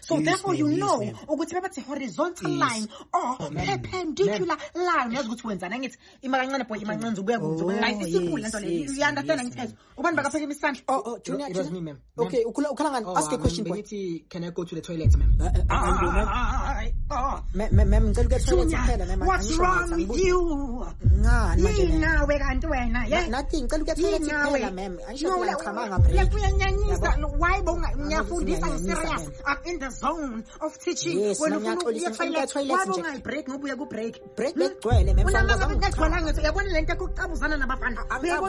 So therefore you know ukuthi babathi horizontal line or perpendicular line. Yazi ukuthi wenzana ngithi ima kancane boy ima kancane ubuya kuzo. Ayisiphula lento le. You understand ngithethe? Ubani bakapheka imisandla? Oh, Junior. It was me, ma'am. Okay, ukhala ngani? Ask a question boy. Can I go to the toilet, ma'am? Ma'am, ngicela ukuya toilet kuphela ma'am. What's wrong with you? Nawe kanti wena, yeah? Nothing, ngicela ukuya toilet kuphela ma'am. No, why ngiyafundisa serious? I'm in the zone of teaching. When you toilet break ngobuya ku break. Break gcwele ma'am. Uyabona lento yokucabuzana nabafana.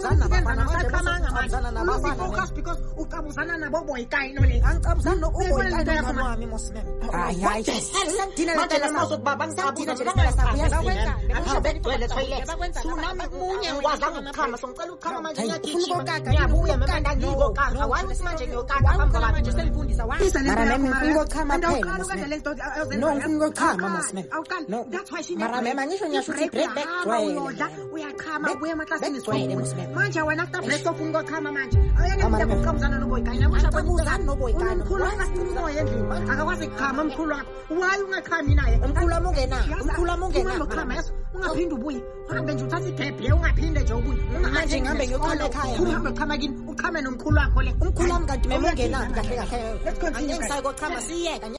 Focus because ucabuzana nabo boy kaino le. Angicabuzana noboy kaino wami mos ma'am. Hayi. Thina la tela sawuzobaba ngisabuza tsunami munye ngikwazi ukukhama songicela ukukhama manje ngiyabuya mama ngiyokaka why uthi manje ngiyokaka phambi kwabantu nje selifundisa why mara mama ngiyokama phela no ngiyokama mos ma'am no that's why she mara mama ngisho ngiyashuthi break back uyodla uyakhama ubuya emaklasini manje wena after break off ungokhama manje awuyeke ukucabuzana noboy kaina musha ukuzana noboy kaina umkhulu akasimumoya endlini akakwazi ukukhama umkhulu wakho why ungakhami naye umkhulu amungena ungaphinde ubuye uhambe nje uthatha igap le ungaphinde nje ubuye manje ngihambe ngiyokhama ekhaya uhambe uchama kini uchame nomkhulu wakho le umkhulu wami kanti memungena kahle let's continue angisayi kochama siyeka